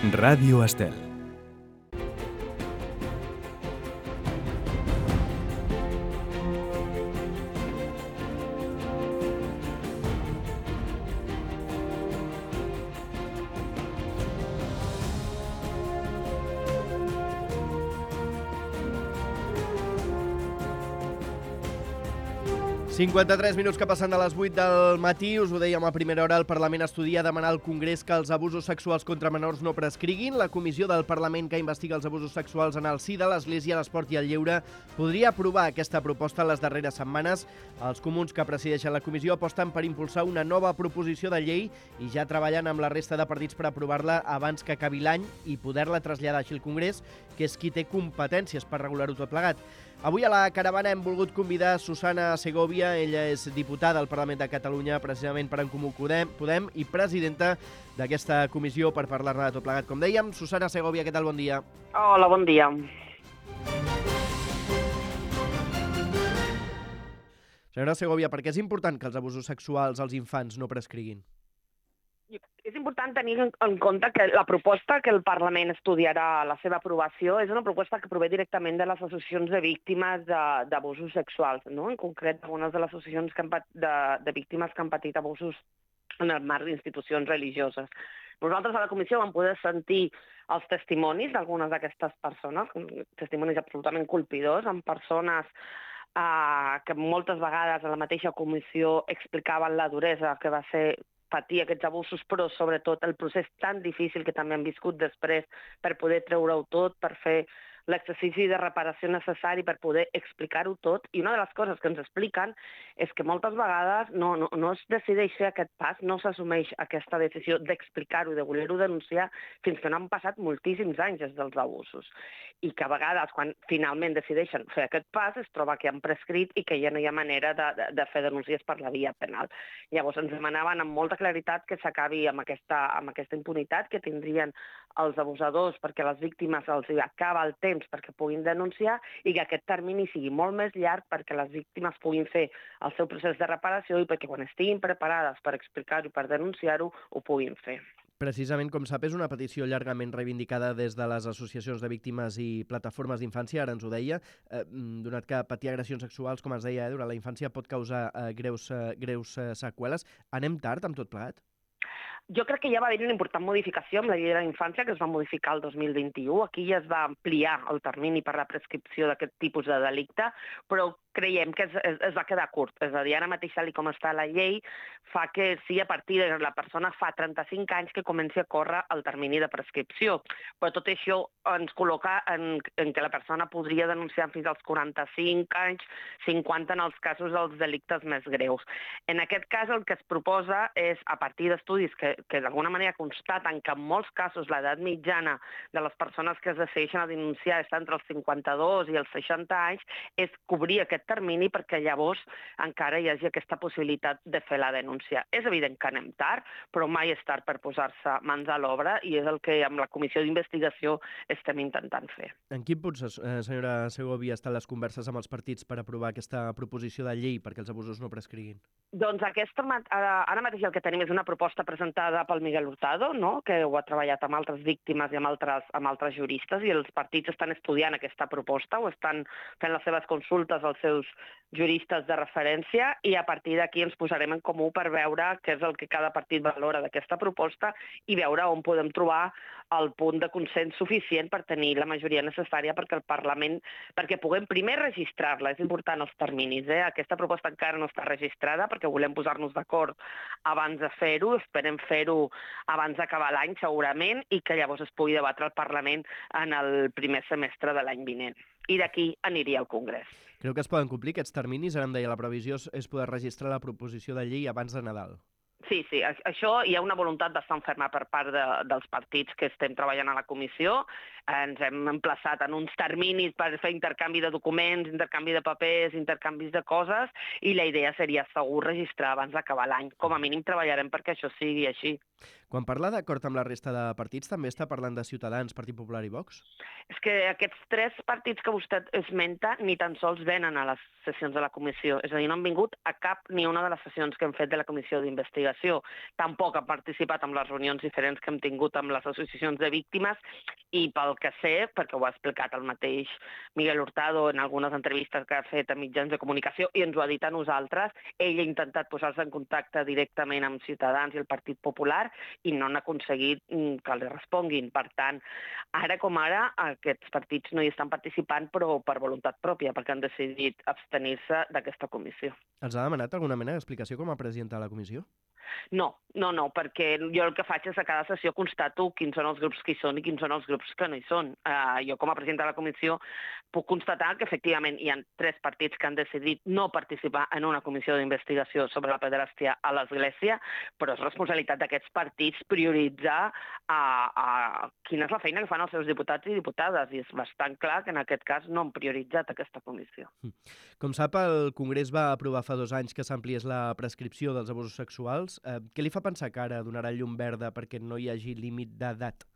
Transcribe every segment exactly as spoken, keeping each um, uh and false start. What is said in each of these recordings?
Ràdio Estel. cinquanta-tres minuts que passen de les vuit del matí, us ho dèiem a primera hora, el Parlament estudia demanar al Congrés que els abusos sexuals contra menors no prescriguin. La comissió del Parlament que investiga els abusos sexuals en el si de l'Església, l'esport i el lleure podria aprovar aquesta proposta en les darreres setmanes. Els comuns que presideixen la comissió aposten per impulsar una nova proposició de llei i ja treballen amb la resta de partits per aprovar-la abans que acabi l'any i poder-la traslladar així al Congrés, que és qui té competències per regular-ho tot plegat. Avui a la caravana hem volgut convidar Susana Segovia. Ella és diputada al Parlament de Catalunya precisament per En Comú Podem i presidenta d'aquesta comissió per parlar-ne de tot plegat. Com dèiem, Susana Segovia, què tal? Bon dia. Hola, bon dia. Senyora Segovia, per què és important que els abusos sexuals als infants no prescriguin? És important tenir en compte que la proposta que el Parlament estudiarà la seva aprovació és una proposta que prové directament de les associacions de víctimes d'abusos sexuals, no? En concret, algunes de les associacions que han pat... de, de víctimes que han patit abusos en el marc d'institucions religioses. Nosaltres a la comissió vam poder sentir els testimonis d'algunes d'aquestes persones, testimonis absolutament colpidors, amb persones eh, que moltes vegades a la mateixa comissió explicaven la duresa que va ser patir aquests abusos, però sobretot el procés tan difícil que també han viscut després per poder treure-ho tot, per fer l'exercici de reparació necessari per poder explicar-ho tot. I una de les coses que ens expliquen és que moltes vegades no, no, no es decideix fer aquest pas, no s'assumeix aquesta decisió d'explicar-ho, de voler-ho denunciar, fins que no han passat moltíssims anys des dels abusos. I que a vegades, quan finalment decideixen fer aquest pas, es troba que han prescrit i que ja no hi ha manera de, de, de fer denúncies per la via penal. Llavors ens demanaven amb molta claritat que s'acabi amb, aquesta, amb aquesta impunitat que tindrien els abusadors perquè a les víctimes els acaba el temps perquè puguin denunciar i que aquest termini sigui molt més llarg perquè les víctimes puguin fer el seu procés de reparació i perquè quan estiguin preparades per explicar-ho i per denunciar-ho, ho puguin fer. Precisament, com sap, és una petició llargament reivindicada des de les associacions de víctimes i plataformes d'infància, ara ens ho deia, eh, donat que patir agressions sexuals, com es deia, eh, durant la infància pot causar eh, greus, eh, greus eh, seqüeles. Anem tard amb tot plegat? Jo crec que ja va haver una important modificació amb la llei de la infància, que es va modificar el dos mil vint-i-u. Aquí ja es va ampliar el termini per la prescripció d'aquest tipus de delicte, però creiem que es, es, es va quedar curt. És a dir, ara mateix, tal com està la llei, fa que si a partir de la persona fa trenta-cinc anys que comenci a córrer el termini de prescripció. Però tot això ens col·loca en, en que la persona podria denunciar fins als quaranta-cinc anys, cinquanta en els casos dels delictes més greus. En aquest cas, el que es proposa és, a partir d'estudis que, que d'alguna manera constaten que en molts casos l'edat mitjana de les persones que es decideixen a denunciar està entre els cinquanta-dos i els seixanta anys, és cobrir aquest termini perquè llavors encara hi hagi aquesta possibilitat de fer la denúncia. És evident que anem tard, però mai és tard per posar-se mans a l'obra i és el que amb la comissió d'investigació estem intentant fer. En quin punt, senyora Segovia, estan les converses amb els partits per aprovar aquesta proposició de llei perquè els abusos no prescriguin? Doncs aquesta, ara mateix el que tenim és una proposta presentada pel Miguel Hurtado, no? Que ho ha treballat amb altres víctimes i amb altres, amb altres juristes, i els partits estan estudiant aquesta proposta, o estan fent les seves consultes als seus juristes de referència, i a partir d'aquí ens posarem en comú per veure què és el que cada partit valora d'aquesta proposta i veure on podem trobar el punt de consens suficient per tenir la majoria necessària perquè el Parlament, perquè puguem primer registrar-la. És important els terminis, eh? Aquesta proposta encara no està registrada perquè volem posar-nos d'acord abans de fer-ho, esperem fer-ho abans d'acabar l'any segurament i que llavors es pugui debatre al Parlament en el primer semestre de l'any vinent. I d'aquí aniria al Congrés. Creu que es poden complir aquests terminis? Ara em deia, la previsió és poder registrar la proposició de llei abans de Nadal. Sí, sí, això hi ha una voluntat bastant ferma per part de, dels partits que estem treballant a la comissió. ens hem emplaçat en uns terminis per fer intercanvi de documents, intercanvi de papers, intercanvis de coses, i la idea seria segur registrar abans d'acabar l'any. Com a mínim treballarem perquè això sigui així. Quan parla d'acord amb la resta de partits, també està parlant de Ciutadans, Partit Popular i Vox? És que aquests tres partits que vostè esmenta ni tan sols venen a les sessions de la comissió. És a dir, no han vingut a cap ni una de les sessions que hem fet de la comissió d'investigació. Tampoc han participat en les reunions diferents que hem tingut amb les associacions de víctimes i pel que sé, perquè ho ha explicat el mateix Miguel Hurtado en algunes entrevistes que ha fet a mitjans de comunicació i ens ho ha dit a nosaltres, ell ha intentat posar-se en contacte directament amb Ciutadans i el Partit Popular i no han aconseguit que els responguin. Per tant, ara com ara, aquests partits no hi estan participant, però per voluntat pròpia, perquè han decidit abstenir-se d'aquesta comissió. Els ha demanat alguna mena d'explicació com a presidenta de la comissió? No, no, no, perquè jo el que faig és a cada sessió constato quins són els grups que hi són i quins són els grups que no hi són. Uh, jo, com a presidenta de la comissió, puc constatar que efectivament hi ha tres partits que han decidit no participar en una comissió d'investigació sobre la pederàstia a l'Església, però és responsabilitat d'aquests partits prioritzar uh, uh, quina és la feina que fan els seus diputats i diputades, i és bastant clar que en aquest cas no han prioritzat aquesta comissió. Com sap, el Congrés va aprovar fa dos anys que s'ampliés la prescripció dels abusos sexuals. Eh, què li fa pensar que ara donarà llum verda perquè no hi hagi límit d'edat?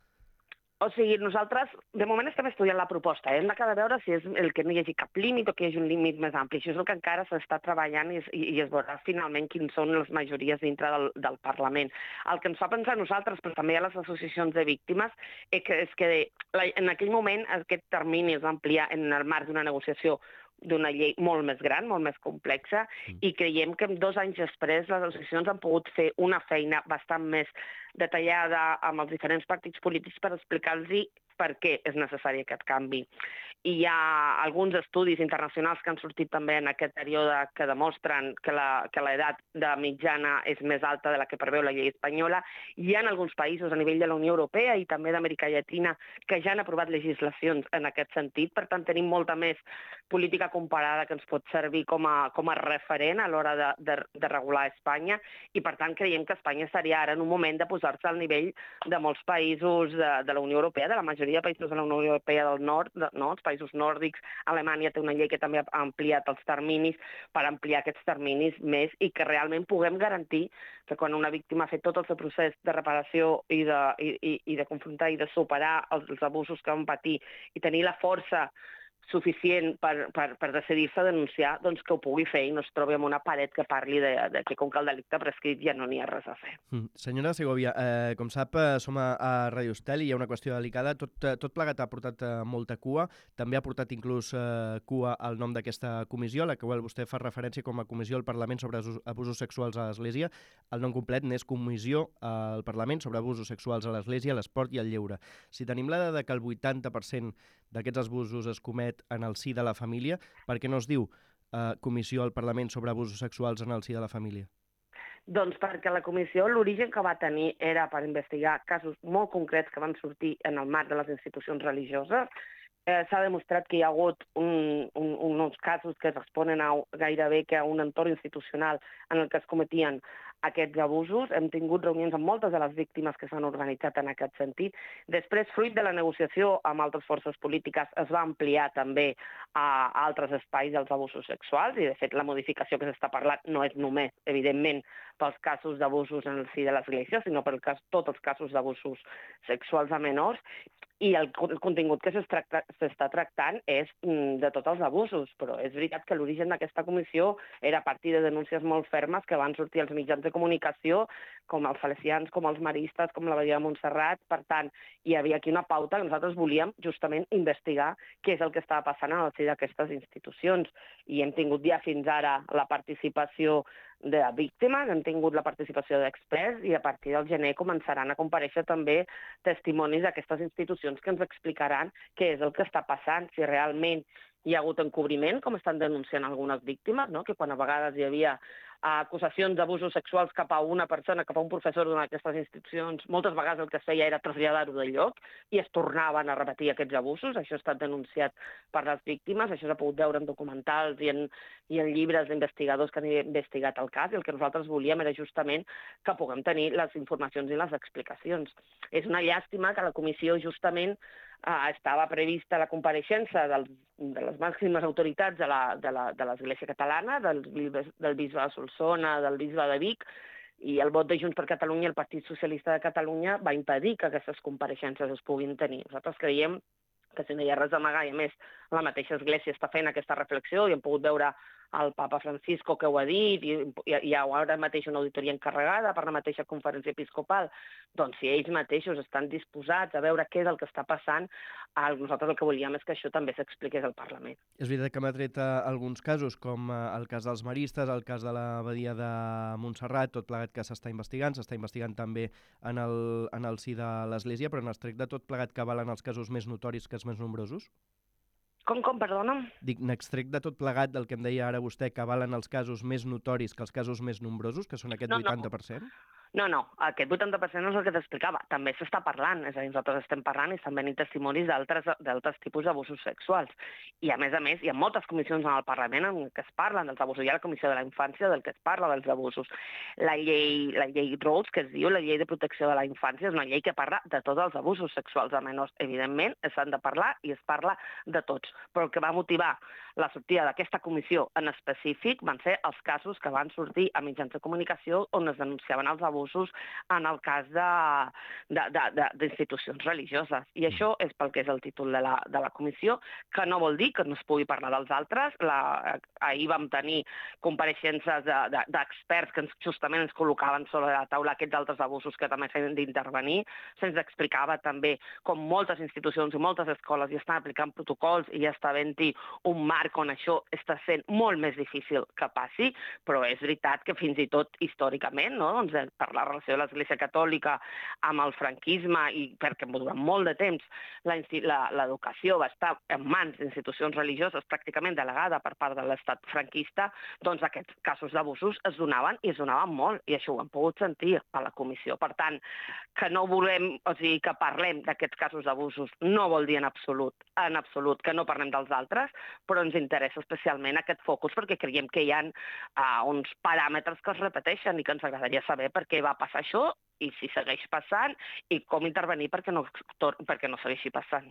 O sigui, nosaltres, de moment estem estudiant la proposta. Hem d'acabar de veure si és el que no hi hagi cap límit o que hi hagi un límit més ampli. Això és el que encara s'està treballant i, i, i es veurà finalment quins són les majories dintre del, del Parlament. El que ens fa pensar a nosaltres, però també a les associacions de víctimes, és que, és que la, en aquell moment aquest termini es va ampliar en el marc d'una negociació d'una llei molt més gran, molt més complexa, i creiem que dos anys després les associacions han pogut fer una feina bastant més detallada amb els diferents partits polítics per explicar-los per què és necessari aquest canvi. I hi ha alguns estudis internacionals que han sortit també en aquest període que demostren que la, que l'edat de mitjana és més alta de la que preveu la llei espanyola. Hi ha alguns països a nivell de la Unió Europea i també d'Amèrica Llatina que ja han aprovat legislacions en aquest sentit. Per tant, tenim molta més política comparada que ens pot servir com a, com a referent a l'hora de, de, de regular a Espanya, i per tant creiem que Espanya estaria ara en un moment de posar-se al nivell de molts països de, de la Unió Europea, de la majoria de països de la Unió Europea del Nord, de, no? Els països nòrdics. Alemanya té una llei que també ha ampliat els terminis per ampliar aquests terminis més i que realment puguem garantir que quan una víctima ha fet tot el seu procés de reparació i de, i, i de confrontar i de superar els, els abusos que van patir i tenir la força suficient per, per, per decidir-se a denunciar, doncs que ho pugui fer i no es trobi amb una paret que parli de, de que com que el delicte prescrit ja no n'hi ha res a fer. Mm. Senyora Segovia, eh, com sap, eh, som a, a Radio Estel i hi ha una qüestió delicada. Tot, tot plegat ha portat eh, molta cua. També ha portat inclús eh, cua al nom d'aquesta comissió, a la qual vostè fa referència com a Comissió al Parlament sobre Abusos Sexuals a l'Església. El nom complet n'és Comissió al Parlament sobre Abusos Sexuals a l'Església, l'Esport i el Lleure. Si tenim la dada que el vuitanta per cent d'aquests abusos es comet en el si de la família, per què no es diu eh, Comissió al Parlament sobre Abusos Sexuals en el si de la família? Doncs perquè la comissió, l'origen que va tenir era per investigar casos molt concrets que van sortir en el marc de les institucions religioses. Eh, S'ha demostrat que hi ha hagut un, un, uns casos que responen a, gairebé que a un entorn institucional en el que es cometien aquests abusos. Hem tingut reunions amb moltes de les víctimes que s'han organitzat en aquest sentit. Després, fruit de la negociació amb altres forces polítiques, es va ampliar també a altres espais dels abusos sexuals i, de fet, la modificació que s'està parlant no és només, evidentment, pels casos d'abusos en el si de l'Església, sinó per cas, tots els casos d'abusos sexuals a menors. I el contingut que s'està tractant és de tots els abusos, però és veritat que l'origen d'aquesta comissió era a partir de denúncies molt fermes que van sortir als mitjans de comunicació, com els salesians, com els maristes, com la Badia de Montserrat. Per tant, hi havia aquí una pauta que nosaltres volíem justament investigar què és el que estava passant en el si d'aquestes institucions. I hem tingut ja fins ara la participació de víctimes, hem tingut la participació d'experts i a partir del gener començaran a comparèixer també testimonis d'aquestes institucions que ens explicaran què és el que està passant, si realment hi ha hagut encobriment, com estan denunciant algunes víctimes, no? Que quan a vegades hi havia acusacions d'abusos sexuals cap a una persona, cap a un professor d'una d'aquestes institucions, moltes vegades el que es feia era traslladar-ho del lloc i es tornaven a repetir aquests abusos. Això ha estat denunciat per les víctimes, això s'ha pogut veure en documentals i en, i en llibres d'investigadors que han investigat el cas, i el que nosaltres volíem era justament que puguem tenir les informacions i les explicacions. És una llàstima que la comissió justament eh, estava prevista la compareixença dels, de les màximes autoritats de la, de la, de l'Església catalana, del, del bisbe de Solsona, del bisbe de Vic, i el vot de Junts per Catalunya i el Partit Socialista de Catalunya va impedir que aquestes compareixences es puguin tenir. Nosaltres creiem que si no hi ha res a amagar, i a més la mateixa Església està fent aquesta reflexió i hem pogut veure el papa Francisco que ho ha dit, i hi ha ara mateix una auditoria encarregada per la mateixa conferència episcopal, doncs si ells mateixos estan disposats a veure què és el que està passant, nosaltres el que volíem és que això també s'expliqués al Parlament. És veritat que m'ha tret alguns casos, com el cas dels maristes, el cas de l'abadia de Montserrat, tot plegat que s'està investigant, s'està investigant també en el, en el si de l'Església, però n'extrec de tot plegat que valen els casos més notoris que els més nombrosos? Com, com, perdona? Dic, n'extrec de tot plegat del que em deia ara vostè, que valen els casos més notoris que els casos més nombrosos, que són aquest no, vuitanta per cent? No, no, aquest vuitanta per cent no és el que t'explicava. També s'està parlant, és a dir, nosaltres estem parlant i estan venint testimonis d'altres tipus d'abusos sexuals. I a més a més, hi ha moltes comissions en el Parlament en què es parlen dels abusos. Hi ha la Comissió de la Infància del que es parla dels abusos. La llei, la llei Rose, que es diu, la llei de protecció de la infància, és una llei que parla de tots els abusos sexuals de menors. Evidentment, s'han de parlar i es parla de tots. Però el que va motivar la sortida d'aquesta comissió en específic van ser els casos que van sortir a mitjans de comunicació on es denunciaven els abusos abusos en el cas d'institucions religioses. I això és pel que és el títol de la, de la comissió, que no vol dir que no es pugui parlar dels altres. La, ahir vam tenir compareixences d'experts de, de, que ens, justament ens col·locaven sobre la taula aquests altres abusos que també s'han d'intervenir. Se'ns explicava també com moltes institucions i moltes escoles hi estan aplicant protocols i ja està havent-hi un marc on això està sent molt més difícil que passi, però és veritat que fins i tot històricament, no? Doncs, per la relació de l'Església Catòlica amb el franquisme i perquè durant molt de temps l'educació va estar en mans d'institucions religioses pràcticament delegada per part de l'estat franquista, doncs aquests casos d'abusos es donaven i es donaven molt, i això ho hem pogut sentir a la comissió. Per tant, que no volem, o sigui, que parlem d'aquests casos d'abusos no vol dir en absolut, en absolut que no parlem dels altres, però ens interessa especialment aquest focus perquè creiem que hi ha uh, uns paràmetres que es repeteixen i que ens agradaria saber per què va passar això i si segueix passant i com intervenir perquè no, perquè no segueixi passant.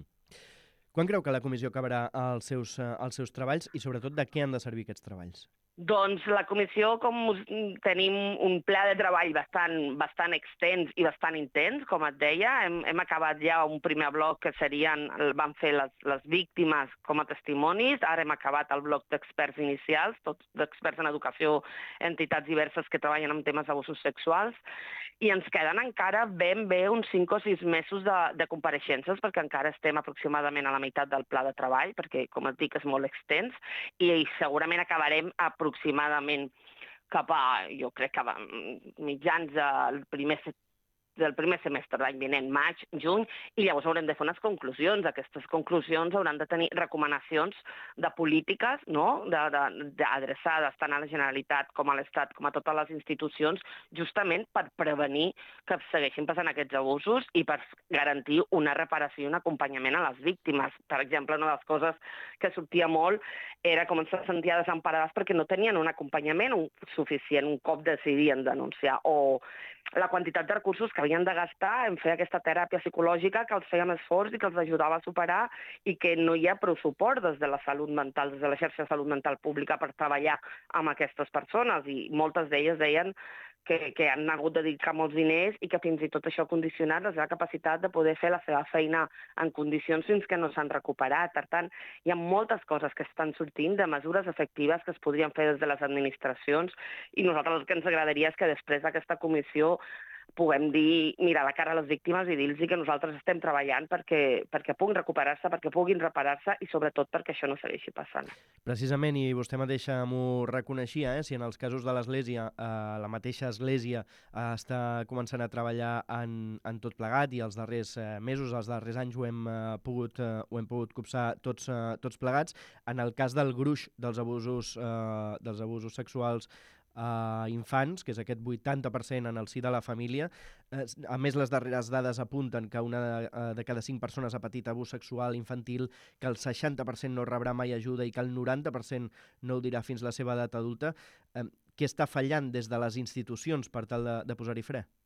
Quan creu que la comissió acabarà els seus, els seus treballs i sobretot de què han de servir aquests treballs? Doncs la comissió, com tenim un pla de treball bastant, bastant extens i bastant intens, com et deia, hem, hem acabat ja un primer bloc que serien, van fer les, les víctimes com a testimonis, ara hem acabat el bloc d'experts inicials, tots d'experts en educació, entitats diverses que treballen amb temes d'abusos sexuals, i ens queden encara ben bé uns cinc o sis mesos de, de compareixences, perquè encara estem aproximadament a la meitat del pla de treball, perquè, com et dic, és molt extens, i segurament acabarem aproximadament cap a, jo crec que mitjans del primer del primer semestre de l'any vinent, maig, juny, i llavors haurem de fer unes conclusions. Aquestes conclusions hauran de tenir recomanacions de polítiques, no? de, de, de adreçades tant a la Generalitat com a l'Estat, com a totes les institucions, justament per prevenir que segueixin passant aquests abusos i per garantir una reparació i un acompanyament a les víctimes. Per exemple, una de les coses que sortia molt era com se sentia desemparades perquè no tenien un acompanyament suficient un cop decidien denunciar, o la quantitat de recursos que havien de gastar en fer aquesta teràpia psicològica que els feia més forts i que els ajudava a superar, i que no hi ha prou suport des de la salut mental, des de la xarxa de salut mental pública per treballar amb aquestes persones, i moltes d'elles deien que, que han hagut de dedicar molts diners i que fins i tot això ha condicionat la seva capacitat de poder fer la seva feina en condicions fins que no s'han recuperat. Per tant, hi ha moltes coses que estan sortint de mesures efectives que es podrien fer des de les administracions, i nosaltres el que ens agradaria és que després d'aquesta comissió puguem dir, mirar la cara a les víctimes i dir-los que nosaltres estem treballant perquè, perquè puguin recuperar-se, perquè puguin reparar-se i sobretot perquè això no segueixi passant. Precisament, i vostè mateixa m'ho reconeixia, eh? Si en els casos de l'Església, eh, la mateixa Església eh, està començant a treballar en, en tot plegat, i els darrers eh, mesos, els darrers anys ho hem, eh, pogut, eh, ho hem pogut copsar tots, eh, tots plegats. En el cas del gruix dels abusos, eh, dels abusos sexuals a infants, que és aquest vuitanta per cent en el si de la família. A més, les darreres dades apunten que una de cada cinc persones ha patit abús sexual infantil, que el seixanta per cent no rebrà mai ajuda i que el noranta per cent no ho dirà fins la seva edat adulta. Què està fallant des de les institucions per tal de, de posar-hi fre?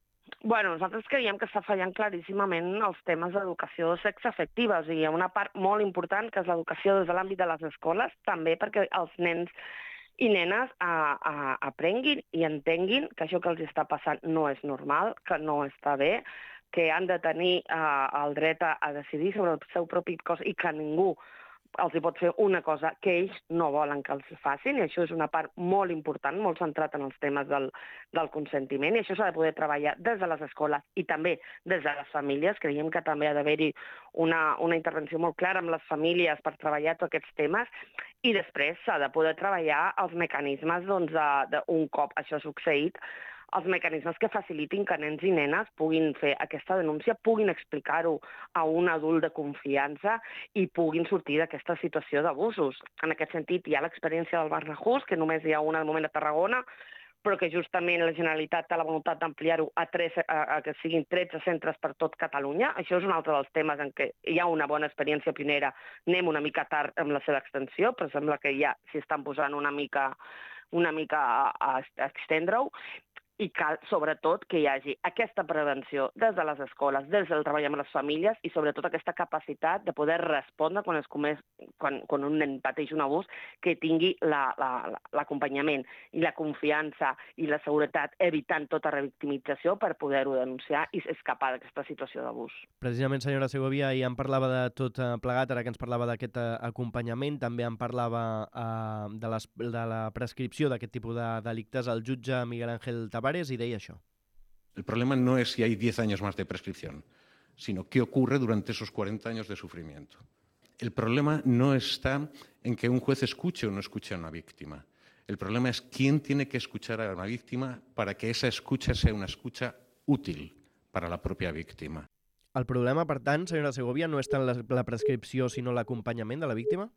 Bueno, nosaltres creiem que està fallant claríssimament els temes d'educació sexoafectiva. O sigui, hi ha una part molt important que és l'educació des de l'àmbit de les escoles, també perquè els nens i nenes a, a, aprenguin i entenguin que això que els està passant no és normal, que no està bé, que han de tenir uh, el dret a, a decidir sobre el seu propi cos i que ningú els hi pot fer una cosa que ells no volen que els facin, i això és una part molt important, molt centrat en els temes del, del consentiment, i això s'ha de poder treballar des de les escoles i també des de les famílies. Creiem que també ha d'haver-hi una, una intervenció molt clara amb les famílies per treballar tots aquests temes, i després s'ha de poder treballar els mecanismes doncs, de, de, un cop això ha succeït, els mecanismes que facilitin que nens i nenes puguin fer aquesta denúncia, puguin explicar-ho a un adult de confiança i puguin sortir d'aquesta situació d'abusos. En aquest sentit, hi ha l'experiència del Barnahus, que només hi ha una al moment a Tarragona, però que justament la Generalitat té la voluntat d'ampliar-ho a, a, a que siguin tretze centres per tot Catalunya. Això és un altre dels temes en què hi ha una bona experiència pionera. Anem una mica tard amb la seva extensió, però sembla que ja s'hi estan posant una mica, una mica a, a, a extendre-ho. I cal, sobretot, que hi hagi aquesta prevenció des de les escoles, des del treball amb les famílies i, sobretot, aquesta capacitat de poder respondre quan, es comés, quan, quan un nen pateix un abús, que tingui l'acompanyament la, la, i la confiança i la seguretat, evitant tota revictimització per poder-ho denunciar i escapar d'aquesta situació d'abús. Precisament, senyora Segovia, ja en parlava de tot plegat, ara que ens parlava d'aquest acompanyament, també en parlava eh, de, les, de la prescripció d'aquest tipus de delictes. El jutge Miguel Ángel Tavares y de eso. El problema no es si hay diez años más de prescripción, sino qué ocurre durante esos cuarenta años de sufrimiento. El problema no está en que un juez escuche o no escuche a una víctima. El problema es quién tiene que escuchar a una víctima para que esa escucha sea una escucha útil para la propia víctima. El problema, per tant, senyora Segovia, no és tant la, la prescripció, sinó l'acompanyament de la víctima?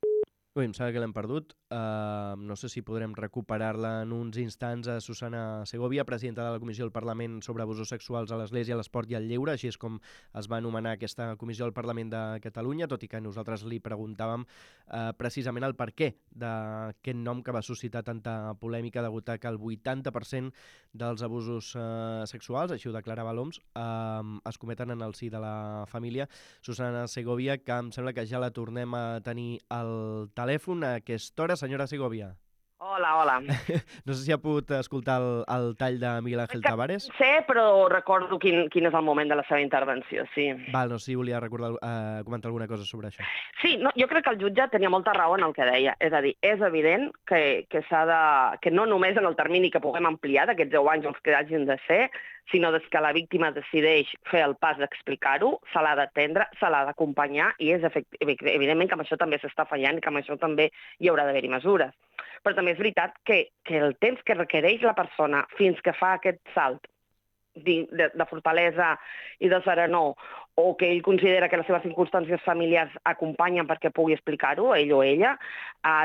Ui, em sembla que l'hem perdut. Uh, no sé si podrem recuperar-la en uns instants. A Susana Segovia, presidenta de la Comissió del Parlament sobre abusos sexuals a l'Església, l'Esport i el Lleure, així és com es va anomenar aquesta comissió del Parlament de Catalunya, tot i que nosaltres li preguntàvem uh, precisament el perquè d'aquest nom que va suscitar tanta polèmica degut a que el vuitanta per cent dels abusos uh, sexuals, així ho declarava l'O M S, uh, es cometen en el si de la família. Susana Segovia, que em sembla que ja la tornem a tenir al telèfon a aquesta hora. Senyora Segovia. Hola, hola. No sé si ha pogut escoltar el, el tall de Miguel Ángel Tavares. Sí, però recordo quin, quin és el moment de la seva intervenció, sí. Val, no sé si volia recordar, eh, comentar alguna cosa sobre això. Sí, no, jo crec que el jutge tenia molta raó en el que deia. És a dir, és evident que, que s'ha de... que no només en el termini que puguem ampliar d'aquests deu anys els que hagin de ser, sinó des que la víctima decideix fer el pas d'explicar-ho, se l'ha d'atendre, se l'ha d'acompanyar, i és evidentment que amb això també s'està fallant i que amb això també hi haurà d'haver-hi mesures. Però també és veritat que, que el temps que requereix la persona fins que fa aquest salt de, de, de fortalesa i de serenor, o que ell considera que les seves circumstàncies familiars acompanyen perquè pugui explicar-ho, ell o ella, a,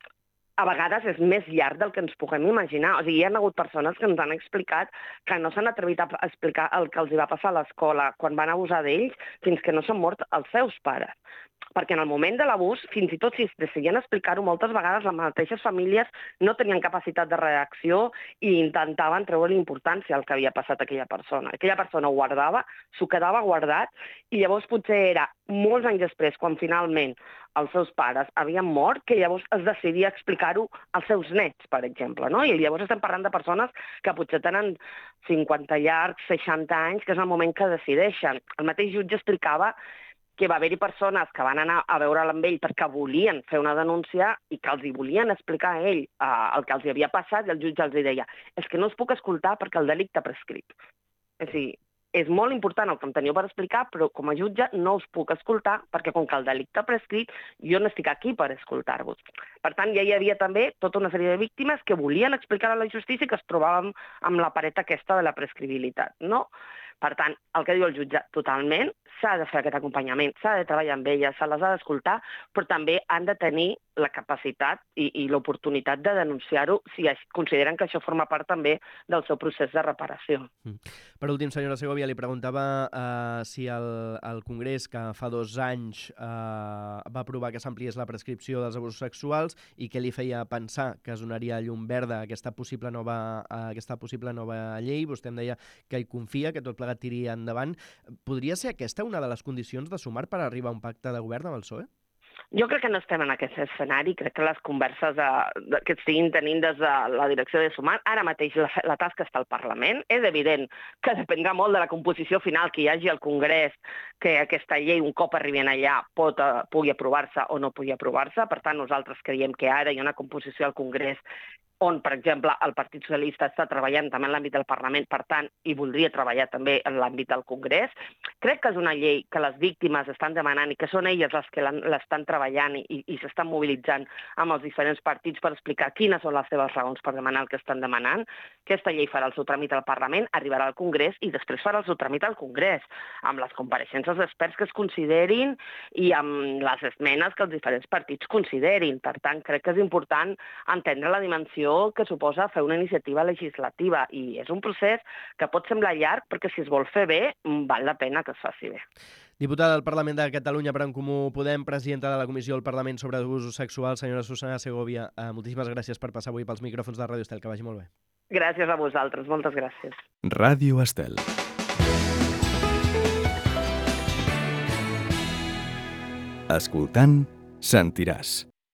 a vegades és més llarg del que ens puguem imaginar. O sigui, hi ha hagut persones que ens han explicat que no s'han atrevit a explicar el que els hi va passar a l'escola quan van abusar d'ells fins que no s'han mort els seus pares. Perquè en el moment de l'abús, fins i tot si es decidien explicar-ho, moltes vegades les mateixes famílies no tenien capacitat de reacció i intentaven treure l'importància al que havia passat a aquella persona. Aquella persona ho guardava, s'ho quedava guardat, i llavors potser era molts anys després, quan finalment els seus pares havien mort, que llavors es decidia explicar-ho als seus nets, per exemple, no? I llavors estem parlant de persones que potser tenen cinquanta llargs, seixanta anys, que és el moment que decideixen. El mateix jutge explicava que va haver-hi persones que van anar a veure'l amb ell perquè volien fer una denúncia i que els hi volien explicar a ell uh, el que els hi havia passat, i el jutge els hi deia: és que no us puc escoltar perquè el delicte ha prescrit. És a dir, és molt important el que em teniu per explicar, però com a jutge no us puc escoltar perquè com que el delicte ha prescrit, jo no estic aquí per escoltar-vos. Per tant, ja hi havia també tota una sèrie de víctimes que volien explicar a la justícia i que es trobaven amb la paret aquesta de la prescribilitat, no? Per tant, el que diu el jutge, totalment s'ha de fer aquest acompanyament, s'ha de treballar amb elles, se les ha d'escoltar, però també han de tenir la capacitat i, i l'oportunitat de denunciar-ho si consideren que això forma part també del seu procés de reparació. Mm. Per últim, senyora Segovia, li preguntava eh, si el, el Congrés, que fa dos anys eh, va aprovar que s'ampliés la prescripció dels abusos sexuals i què li feia pensar que es donaria llum verda a aquesta possible nova, a aquesta possible nova llei. Vostè em deia que hi confia, que tot plegat tiri endavant. Podria ser aquesta una de les condicions de Sumar per arribar a un pacte de govern amb el P S O E? Jo crec que no estem en aquest escenari, crec que les converses de, de, que estiguin tenint des de la direcció de Sumar, ara mateix la, la tasca està al Parlament, és evident que dependrà molt de la composició final que hi hagi al Congrés, que aquesta llei un cop arribi allà pot, uh, pugui aprovar-se o no pugui aprovar-se, per tant nosaltres creiem que ara hi ha una composició al Congrés on, per exemple, el Partit Socialista està treballant també en l'àmbit del Parlament, per tant, i voldria treballar també en l'àmbit del Congrés. Crec que és una llei que les víctimes estan demanant i que són elles les que l'estan treballant i, i s'estan mobilitzant amb els diferents partits per explicar quines són les seves raons per demanar el que estan demanant. Aquesta llei farà el seu tràmit al Parlament, arribarà al Congrés i després farà el seu tràmit al Congrés, amb les compareixences d'experts que es considerin i amb les esmenes que els diferents partits considerin. Per tant, crec que és important entendre la dimensió que suposa fer una iniciativa legislativa i és un procés que pot semblar llarg perquè si es vol fer bé val la pena que es faci bé. Diputada del Parlament de Catalunya per En Comú Podem, presidenta de la Comissió del Parlament sobre abusos sexuals, senyora Susana Segovia, eh, moltíssimes gràcies per passar avui pels micròfons de Ràdio Estel, que vagi molt bé. Gràcies a vosaltres, moltes gràcies. Ràdio Estel. Escoltant, sentiràs.